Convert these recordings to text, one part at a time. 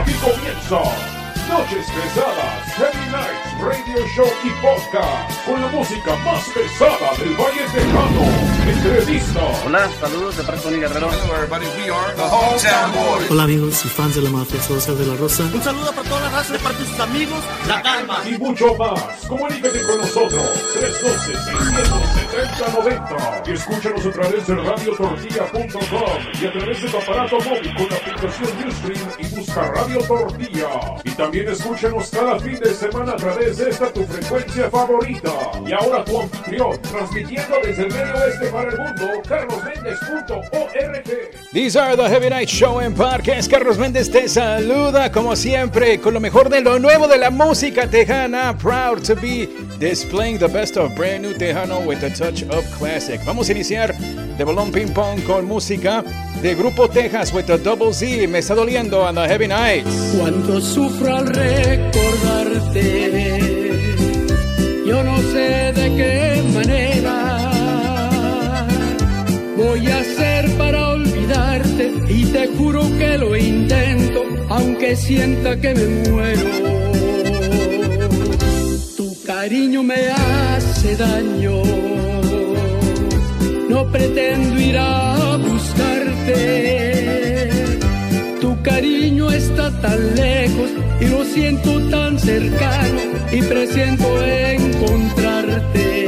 Aquí comienza Noches Pesadas, Heavy Nights, Radio Show y Podcast, con la música más pesada del Valle Tejano. Entrevistas. Hola, saludos de parte de Tony Guerrero. Hello everybody, we are the Hometown Boys. Hola amigos y fans de la mafia, soy José de la Rosa. Un saludo para toda la raza de parte de sus amigos, La Calma. Y mucho más. Comunícate con nosotros, 312-670-90. Y escúchanos a través de radiotortilla.com y a través de tu aparato móvil con la aplicación Ustream y busca Radio Tortilla. Y también escúchanos cada fin de semana a través de esta tu frecuencia favorita. Y ahora tu anfitrión, transmitiendo desde el medio oeste para el mundo, carlosmendez.org. These are the Heavy Night Show and Podcast. Carlos Méndez te saluda como siempre con lo mejor de lo nuevo de la música tejana. Proud to be displaying the best of brand new tejano with a touch of classic. Vamos a iniciar de bolón ping pong con música de Grupo Texas with a double Z. Me está doliendo on the Heavy Nights. Cuánto sufro al recordarte, yo no sé de qué manera voy a hacer para olvidarte, y te juro que lo intento, aunque sienta que me muero. Tu cariño me hace daño, no pretendo ir a buscarte. Tu cariño está tan lejos y lo siento tan cercano, y presiento encontrarte.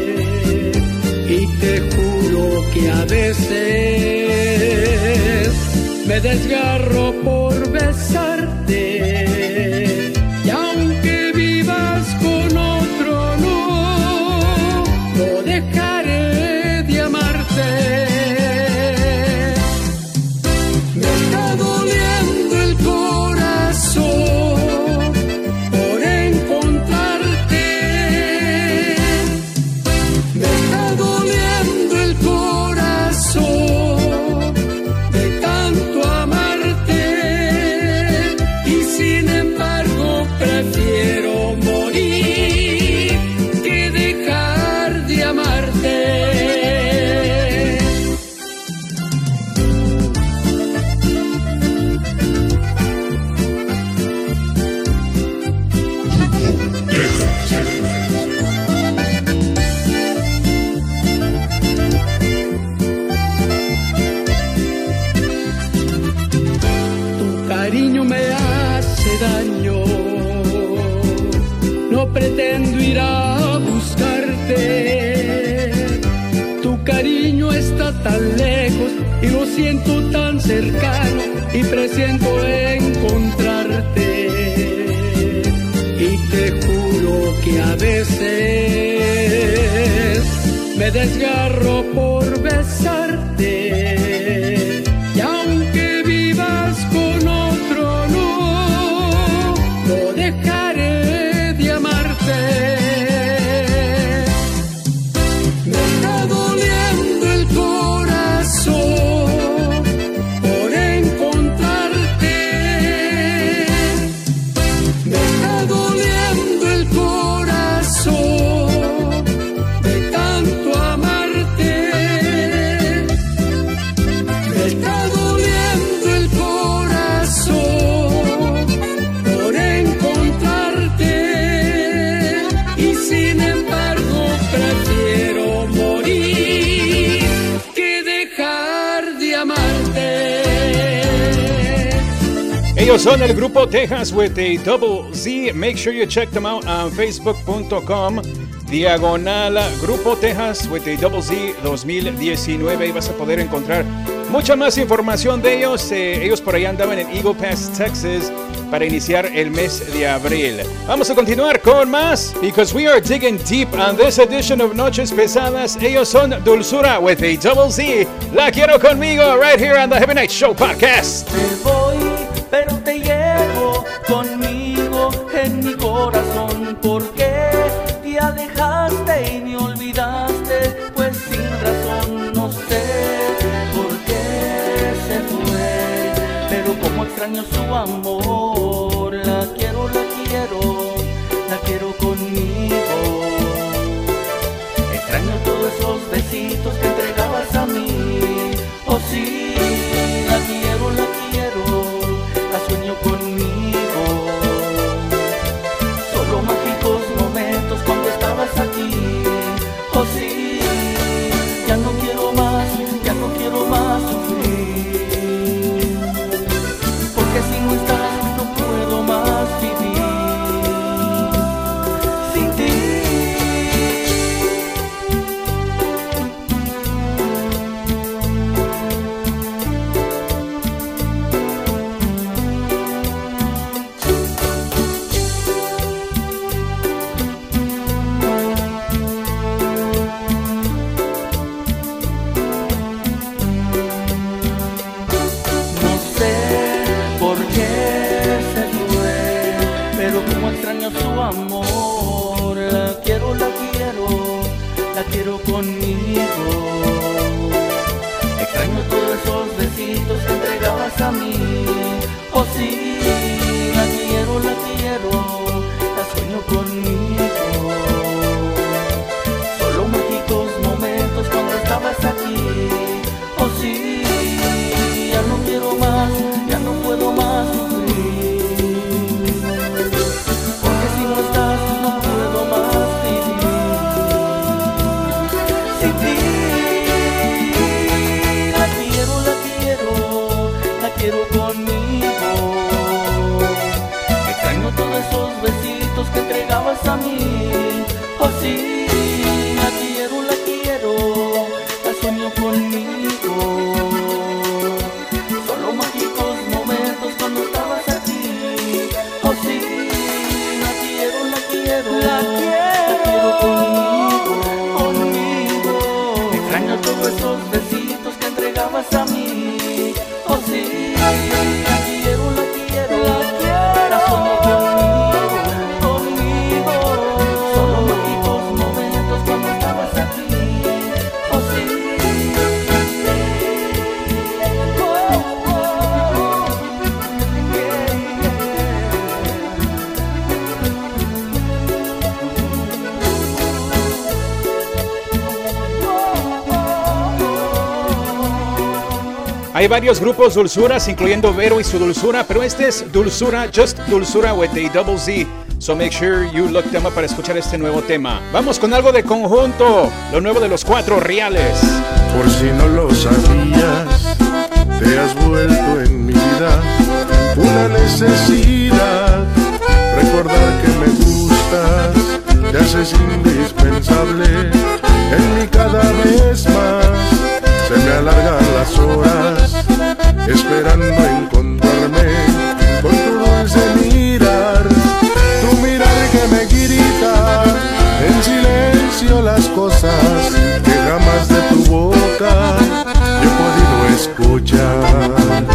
Y te juro que a veces me desgarro por besarte, y aunque vivas con otro, no dejaré de amarte. Me está doliendo el corazón por encontrarte. Me está doliendo el corazón de tanto amarte, y sin embargo prefiero morir que dejar de amarte. Cariño me hace daño, no pretendo ir a buscarte. Tu cariño está tan lejos y lo siento tan cercano, y presiento encontrarte. Y te juro que a veces me desgarro por besarte, y aunque vivas con otro, no dejaré de amarte. Me está doliendo el corazón por encontrarte. Me está doliendo el corazón de tanto amarte. Me está doliendo el corazón por encontrarte, y sin embargo prefiero morir que dejar de amarte. Ellos son el Grupo Texas with a double Z. Make sure you check them out on facebook.com diagonal Grupo Texas with a double Z 2019, y vas a poder encontrar mucha más información de ellos. Ellos por allá andaban en Eagle Pass, Texas, para iniciar el mes de abril. Vamos a continuar con más, because we are digging deep on this edition of Noches Pesadas. Ellos son Dulzura with a double Z. La quiero conmigo, right here on the Heavy Night Show Podcast. Me voy, pero te llevo conmigo en mi corazón. ¿Por qué te alejaste y me olvidaste? Pues sin razón, no sé por qué se fue, pero como extraño su amor. La quiero, la quiero, la quiero conmigo. Extraño todos esos besitos que entregabas a mí. Oh sí, la quiero, la sueño conmigo. si no estás no puedo más vivir sin ti. Su amor, la quiero conmigo. Extraño todos esos besitos que entregabas a mí. Oh sí, la quiero, la sueño conmigo. Solo mágicos momentos cuando estabas aquí. Oh sí, ya no quiero más, ya no puedo más sufrir. No estás, no puedo más vivir sin ti. La quiero conmigo. Extraño todos esos besitos que entregabas a mí. Oh sí, la quiero, la sueño conmigo. Solo mágicos momentos cuando estabas aquí. Oh sí, la quiero conmigo. Extraño todos esos besitos que entregabas a mí. Oh sí, la quiero, la sueño conmigo. Solo mágicos momentos cuando estabas aquí. Oh sí. Hay varios grupos dulzuras, incluyendo Vero y su dulzura, pero este es Dulzura, Just Dulzura with a double Z. So make sure you look them up para escuchar este nuevo tema. Vamos con algo de Conjunto, lo nuevo de los Cuatro Reales. Por si no lo sabías, te has vuelto en mi vida una necesidad. Recordar que me gustas, te haces indispensable en mí cada vez más. Se me alargan las horas, esperando encontrarme con tu dulce mirar. Tu mirar que me grita en silencio las cosas que jamás de tu boca yo he podido escuchar.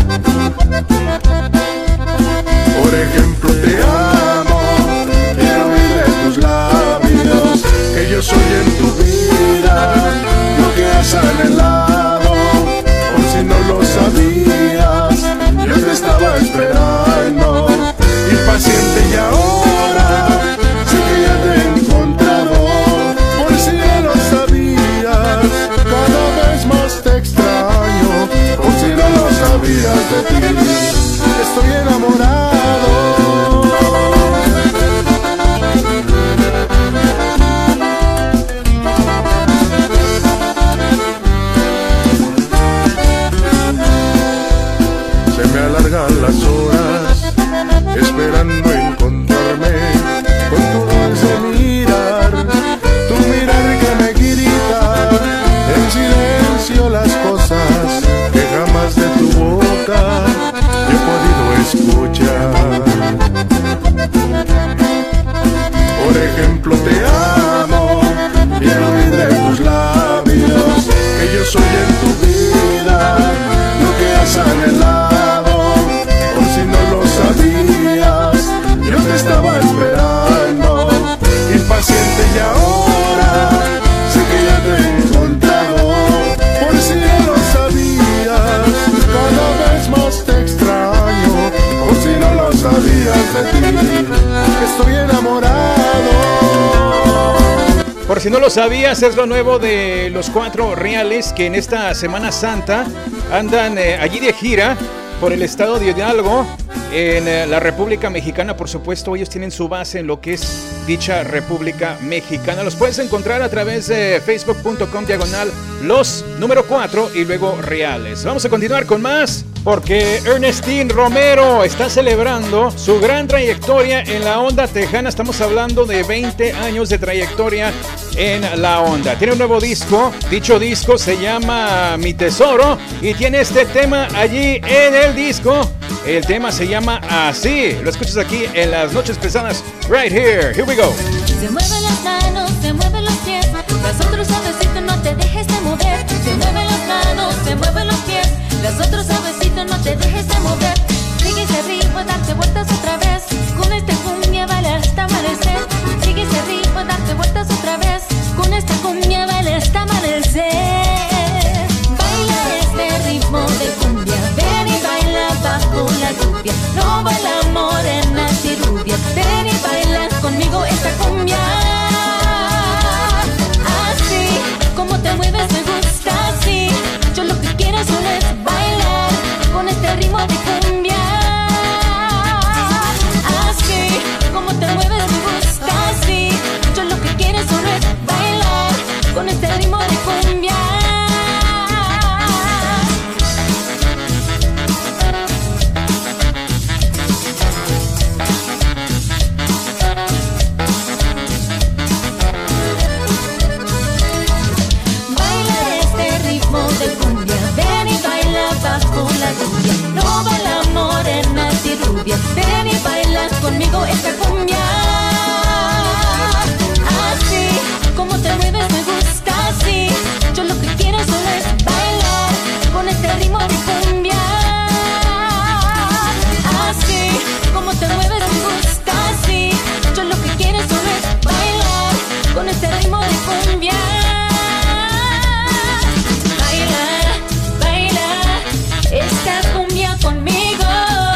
Por ejemplo, te amo, quiero oír de tus labios que yo soy en tu vida lo que has anhelado. Si no lo sabías, yo te estaba esperando, impaciente, y ahora sé que ya te he encontrado. Por si no lo sabías, cada vez más te extraño. Por si no lo sabías de ti, estoy enamorado. Alargan las horas, esperando encontrarme con tu dulce mirar. Tu mirar que me grita en silencio las cosas que jamás de tu boca yo he podido escuchar. Por ejemplo, te amo, quiero oír de tus labios que yo soy en tu vida lo que has anhelado. Yo te estaba esperando, impaciente, y ahora sé que ya te he encontrado. Por si no lo sabías, cada vez más te extraño. Por si no lo sabías de ti, estoy enamorado. Por si no lo sabías, es lo nuevo de los Cuatro Reales, que en esta Semana Santa andan allí de gira por el estado de Hidalgo, en la República Mexicana. Por supuesto, ellos tienen su base en lo que es dicha República Mexicana. Los puedes encontrar a través de facebook.com/los número 4 y luego Reales. Vamos a continuar con más porque Ernestine Romero está celebrando su gran trayectoria en la onda tejana. Estamos hablando de 20 años de trayectoria en la onda. Tiene un nuevo disco, dicho disco se llama Mi Tesoro y tiene este tema allí en el disco. El tema se llama Así. Lo escuchas aquí en Las Noches Pesadas, right here. Here we go. Se mueven las manos, se mueven los pies, las otros suavecito, no te dejes de mover. Se mueven las manos, se mueven los pies, las otros suavecito, no te dejes de mover. Sigue ese ritmo, darte vueltas otra vez, con esta cumbia baila hasta amanecer. Sigue ese ritmo, darte vueltas otra vez, con esta cumbia baila hasta amanecer. Baila este ritmo de cumbia, ven y baila bajo la lluvia. No baila morena y rubia, ven y baila conmigo esta cumbia. Así como te mueves me gusta así. Yo lo que quiero solo es bailar con este ritmo de cumbia. Así como te mueves me gusta así. Yo lo que quiero solo es bailar con este ritmo de cumbia. No baila morena y rubia, ven y baila conmigo esta cumbia. Así como te mueves me gusta así. Yo lo que quiero solo es bailar con este ritmo de cumbia. Así como te mueves me gusta así. Yo lo que quiero solo es bailar con este ritmo de cumbia. Esta cumbia conmigo.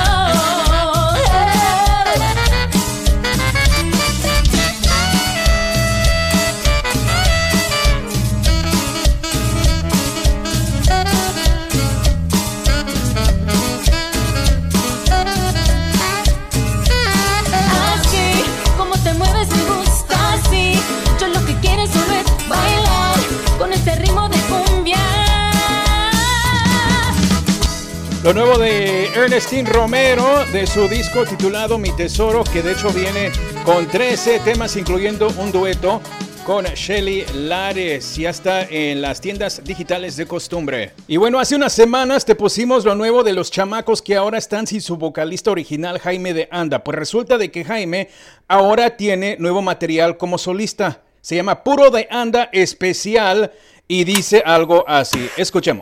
Así como te mueves me gusta así. Yo lo que quiero solo es bailar con este ritmo de cumbia. Lo nuevo de Ernestine Romero, de su disco titulado Mi Tesoro, que de hecho viene con 13 temas, incluyendo un dueto con Shelly Lares. Ya está en las tiendas digitales de costumbre. Y bueno, hace unas semanas te pusimos lo nuevo de los chamacos que ahora están sin su vocalista original, Jaime de Anda. Pues resulta de que Jaime ahora tiene nuevo material como solista. Se llama Puro de Anda Especial y dice algo así. Escuchemos.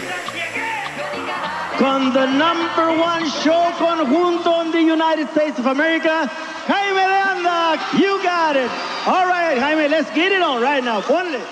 Con the #1 show conjunto in the United States of America, Jaime de Anda, you got it. All right, Jaime, let's get it on right now. Ponle.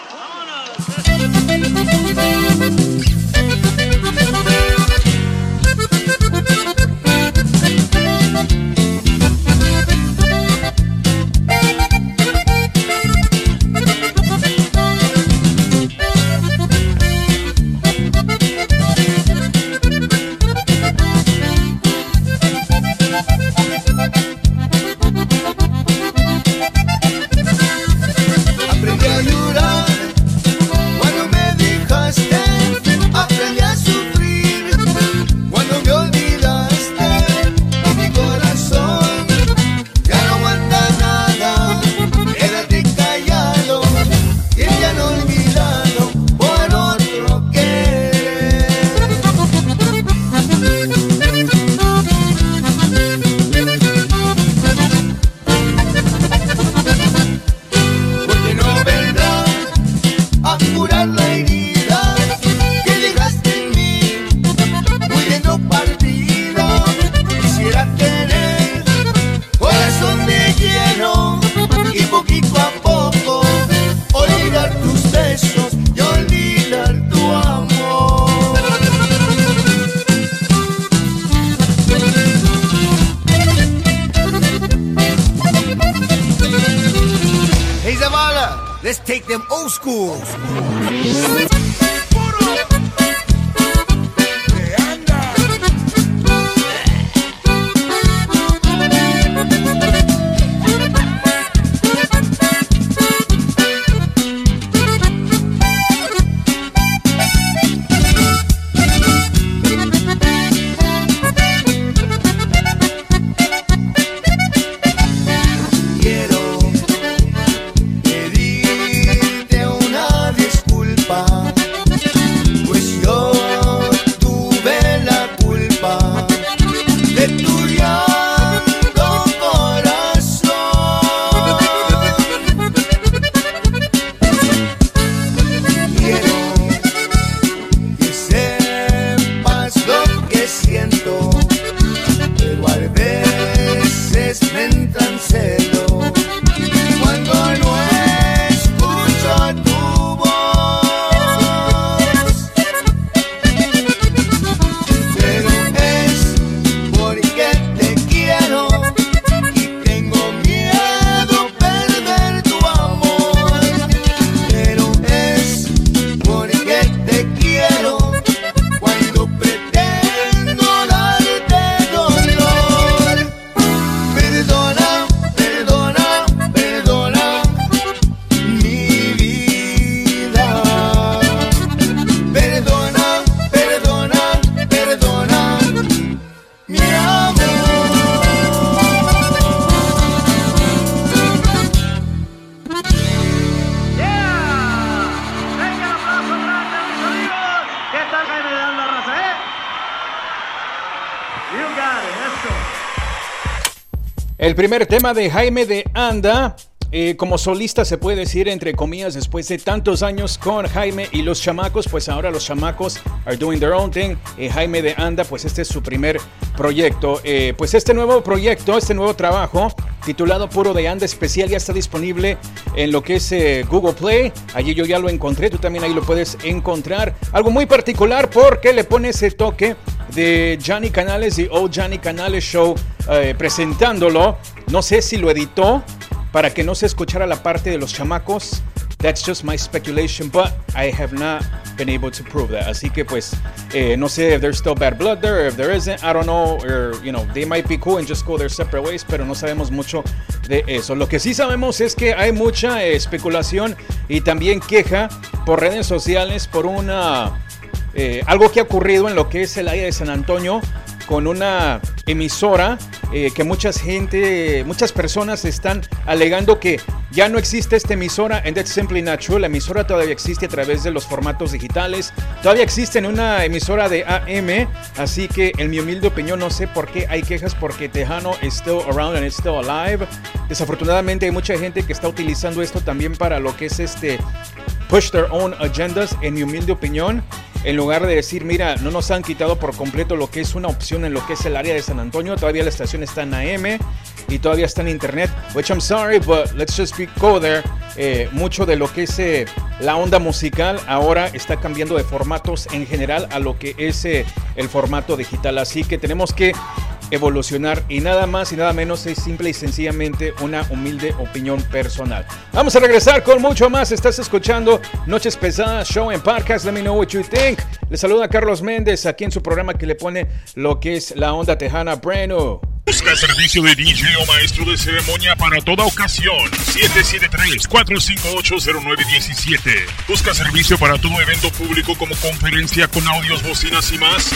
Aprendí a llorar cuando me dejaste, aprendí a sufrir cuando me olvidaste. Mi corazón ya no aguanta nada, quédate callado, que ya no olvidado por otro querer. Porque no vendrá a curar la herida que dejaste en mí, muriendo partido. Quisiera tener corazón de hielo y poquito a poco olvidar tus besos y olvidar tu amor. Hey Zavala, let's take them old school. El primer tema de Jaime de Anda, como solista se puede decir, entre comillas, después de tantos años con Jaime y los chamacos, pues ahora los chamacos are doing their own thing. Jaime de Anda, pues este es su primer proyecto. Pues este nuevo proyecto, este nuevo trabajo, titulado Puro de Anda Especial, ya está disponible en lo que es Google Play. Allí yo ya lo encontré, tú también ahí lo puedes encontrar. Algo muy particular porque le pone ese toque de Johnny Canales y Old Johnny Canales Show presentándolo. No sé si lo editó para que no se escuchara la parte de los chamacos. That's just my speculation, but I have not been able to prove that. Así que pues, no sé if there's still bad blood there, or if there isn't, I don't know, or, you know, they might be cool and just go their separate ways, pero no sabemos mucho de eso. Lo que sí sabemos es que hay mucha especulación y también queja por redes sociales por algo que ha ocurrido en lo que es el área de San Antonio, con una emisora que muchas personas están alegando que ya no existe esta emisora, and that's simply not true. La emisora todavía existe a través de los formatos digitales, todavía existe en una emisora de AM, así que en mi humilde opinión no sé por qué hay quejas, porque Tejano is still around and it's still alive. Desafortunadamente hay mucha gente que está utilizando esto también para lo que es push their own agendas, en mi humilde opinión. En lugar de decir, mira, no nos han quitado por completo lo que es una opción en lo que es el área de San Antonio. Todavía la estación está en AM y todavía está en internet. Which I'm sorry, but let's just go there. Mucho de lo que es la onda musical ahora está cambiando de formatos en general a lo que es el formato digital. Así que tenemos que evolucionar, y nada más y nada menos, es simple y sencillamente una humilde opinión personal. Vamos a regresar con mucho más. Estás escuchando Noches Pesadas, Show and Podcast. Let me know what you think. Le saluda Carlos Méndez aquí en su programa que le pone lo que es la onda tejana brand new. Busca servicio de DJ o maestro de ceremonia para toda ocasión. 773-458-0917. Busca servicio para todo evento público como conferencia con audios, bocinas y más.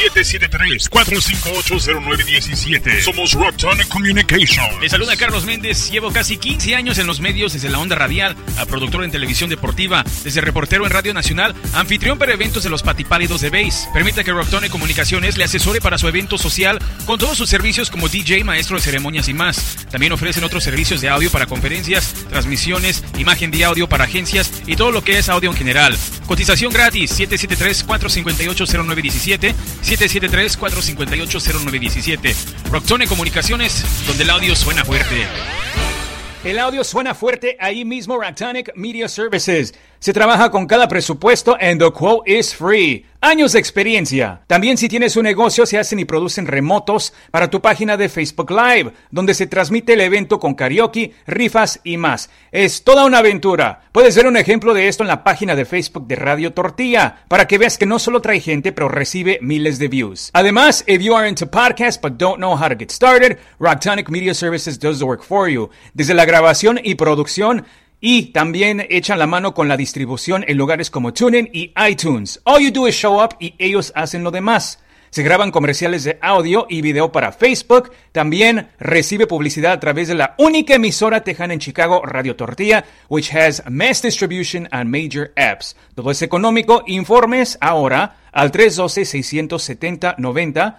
773-458-0917. Somos Rocktronic Communication. Les saluda Carlos Méndez. Llevo casi 15 años en los medios, desde la onda radial a productor en televisión deportiva, desde reportero en Radio Nacional, anfitrión para eventos de los Patipálidos de Base. Permita que Rocktronic Comunicaciones le asesore para su evento social con todos sus servicios como DJ, maestro de ceremonias y más. También ofrecen otros servicios de audio para conferencias, transmisiones, imagen de audio para agencias y todo lo que es audio en general. Cotización gratis, 773-458-0917, 773-458-0917. Rocktronic Comunicaciones, donde el audio suena fuerte. El audio suena fuerte ahí mismo. Rocktronic Media Services. Se trabaja con cada presupuesto and the quote is free. Años de experiencia. También si tienes un negocio, se hacen y producen remotos para tu página de Facebook Live, donde se transmite el evento con karaoke, rifas y más. Es toda una aventura. Puedes ver un ejemplo de esto en la página de Facebook de Radio Tortilla, para que veas que no solo trae gente, pero recibe miles de views. Además, if you are into podcasts but don't know how to get started, Rocktronic Media Services does the work for you. Desde la grabación y producción, y también echan la mano con la distribución en lugares como TuneIn y iTunes. All you do is show up y ellos hacen lo demás. Se graban comerciales de audio y video para Facebook. También recibe publicidad a través de la única emisora tejana en Chicago, Radio Tortilla, which has mass distribution and major apps. Todo es económico. Informes ahora al 312-670-90.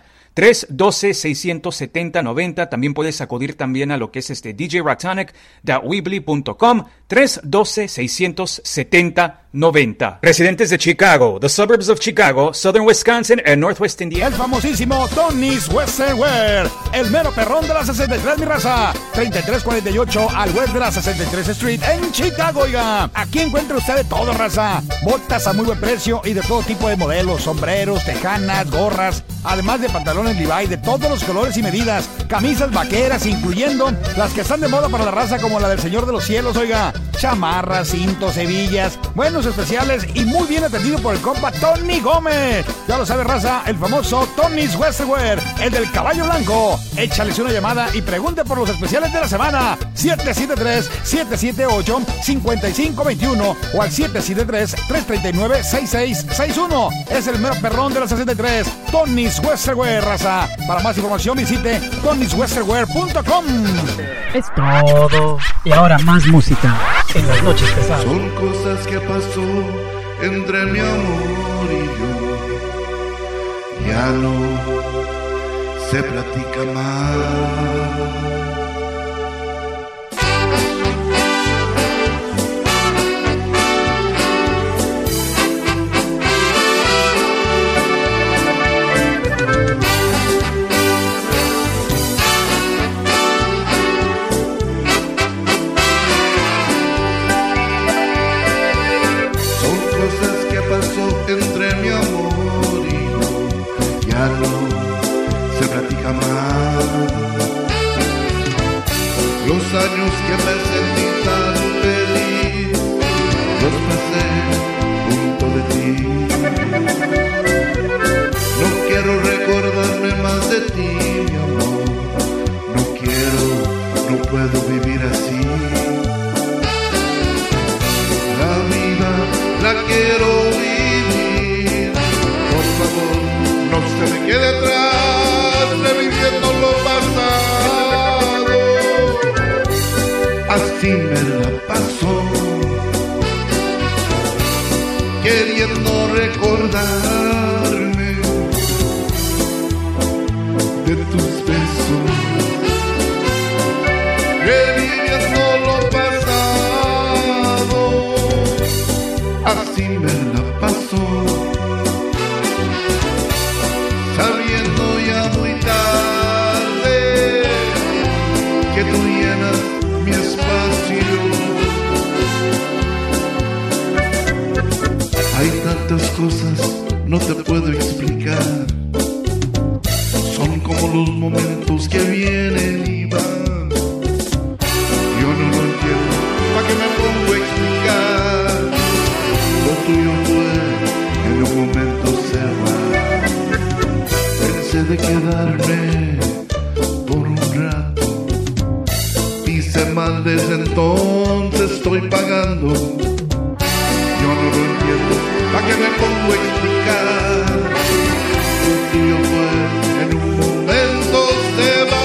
312-670-90. También puedes acudir también a lo que es djrocktronic.weebly.com. 312-670-90. Residentes de Chicago, the suburbs of Chicago, southern Wisconsin and northwest Indiana. El famosísimo Tony's Western Wear, el mero perrón de la 63, mi raza. 3348 al west de la 63 Street en Chicago, oiga. Aquí encuentra usted de todo, raza. Botas a muy buen precio y de todo tipo de modelos, sombreros, tejanas, gorras, además de pantalones Levi de todos los colores y medidas, camisas vaqueras, incluyendo las que están de moda para la raza, como la del Señor de los Cielos, oiga. Chamarras, cintos, hebillas, buenos especiales y muy bien atendido por el compa Tony Gómez. Ya lo sabe, raza, el famoso Tony's Western Wear, el del caballo blanco. Échales una llamada y pregunte por los especiales de la semana. 773-778-5521 o al 773-339-6661. Es el mero perrón de la 63, Tony's Western Wear, raza. Para más información visite tonyswesternwear.com. Es todo. Y ahora más música en las noches pesadas. Son cosas que pasó entre mi amor y yo. Ya no se platica más. años que me sentí tan feliz, los pasé junto de ti. No quiero recordarme más de ti, mi amor. No quiero, no puedo vivir así. La vida la quiero vivir. Por favor, no se me quede atrás, reviviendo lo pasado. Así me la paso, queriendo recordarme de tus besos, reviviendo lo pasado. Así me la paso, sabiendo ya muy tarde que tú llenas mi espacio. Hay tantas cosas, no te puedo explicar. Son como los momentos que vienen y van. Yo no lo entiendo, ¿para qué me pongo a explicar? Lo tuyo fue, en un momento se va. Pensé de quedarme por un rato. Hice mal, desde entonces estoy pagando. Yo no lo entiendo, ¿para qué me pongo a explicar? Lo tuyo fue, en un momento se va.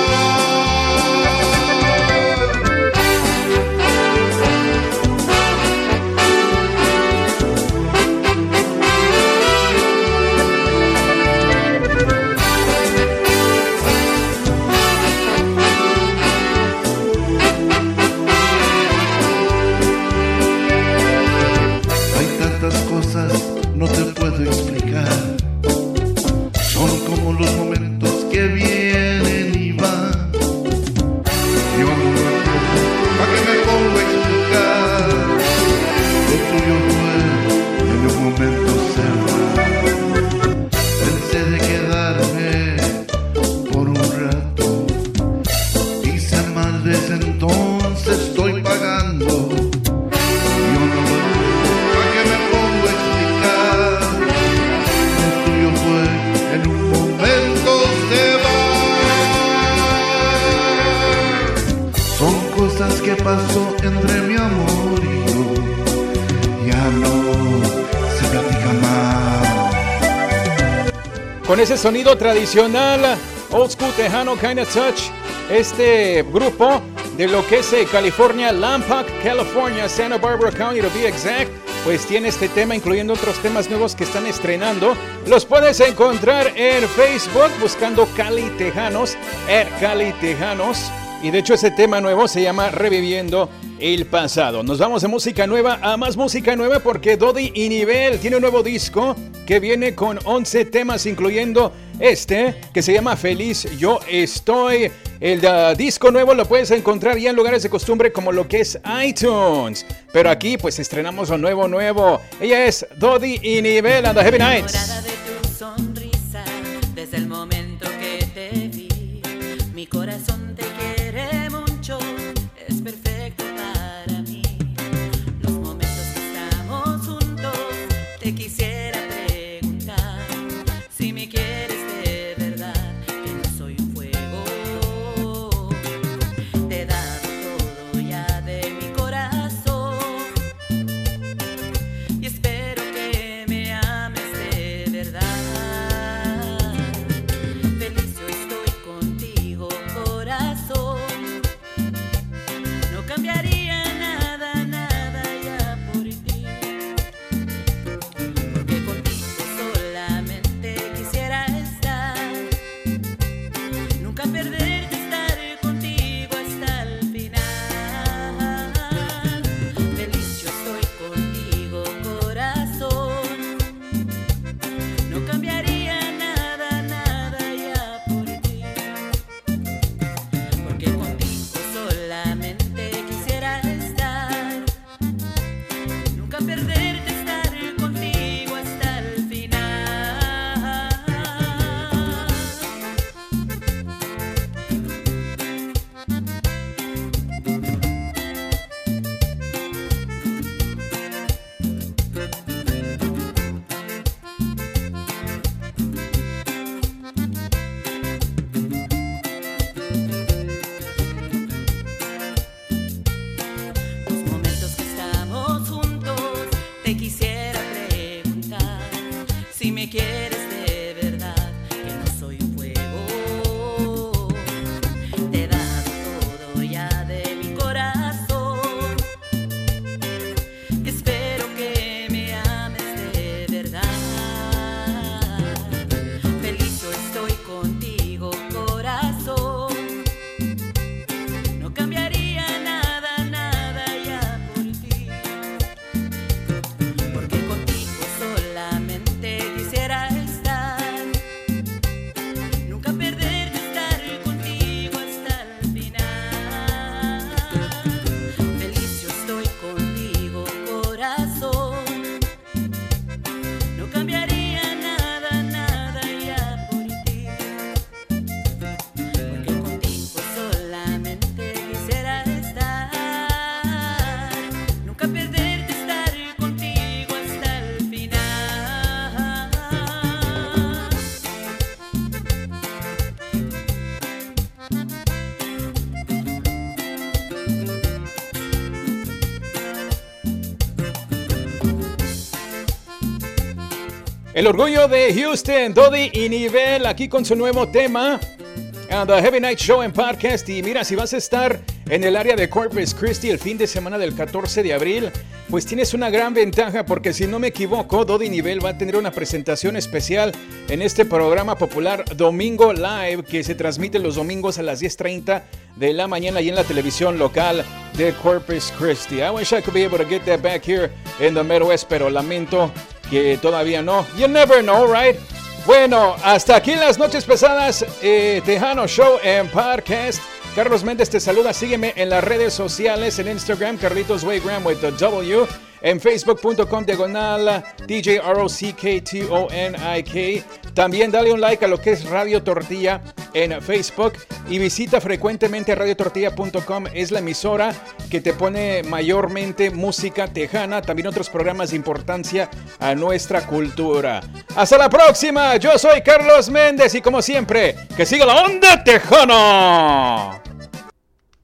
No te puedo explicar. Son como los momentos que vienen y van. Yo no lo entiendo, ¿para qué me pongo a explicar? Lo tuyo fue, en un momento se va. Pensé de quedarme por un rato. Hice mal, desde entonces estoy pagando. En un momento se va. Son cosas que pasó entre mi amor y yo. Ya no se platica más. Con ese sonido tradicional, old school tejano kind of touch, este grupo de lo que es California, Lompoc, California, Santa Barbara County to be exact, pues tiene este tema, incluyendo otros temas nuevos que están estrenando. Los puedes encontrar en Facebook buscando Cali Tejanos, Cali Tejanos. Y de hecho ese tema nuevo se llama Reviviendo el Pasado. Nos vamos de música nueva a más música nueva porque Dodi y Nivel tiene un nuevo disco que viene con 11 temas, incluyendo este que se llama Feliz Yo Estoy. El disco nuevo lo puedes encontrar ya en lugares de costumbre como lo que es iTunes. Pero aquí pues estrenamos lo nuevo. Ella es Dodi y Nivel and the Heavy Nights. De tu sonrisa, desde el momento que te vi, mi corazón te quiere mucho, es perfecto para mí. Los momentos que estamos juntos, te quisiera preguntar si me quieres de verdad, que no soy un fuego. Te he dado todo ya de mi corazón y espero que me ames de verdad. El orgullo de Houston, Dodi y Nivel, aquí con su nuevo tema, The Heavy Night Show en podcast. Y mira, si vas a estar en el área de Corpus Christi el fin de semana del 14 de abril, pues tienes una gran ventaja, porque si no me equivoco, Dodi Nivel va a tener una presentación especial en este programa popular Domingo Live, que se transmite los domingos a las 10:30 de la mañana y en la televisión local de Corpus Christi. I wish I could be able to get that back here in the Midwest, pero lamento que todavía no. You never know, right? Bueno, hasta aquí las noches pesadas, Tejano Show en podcast. Carlos Méndez te saluda, sígueme en las redes sociales, en Instagram, Carlitos Waygram with the W, en facebook.com/DJROCKTONIK. También dale un like a lo que es Radio Tortilla en Facebook y visita frecuentemente radiotortilla.com. Es la emisora que te pone mayormente música tejana, también otros programas de importancia a nuestra cultura. Hasta la próxima, yo soy Carlos Méndez y como siempre, que siga la onda tejana.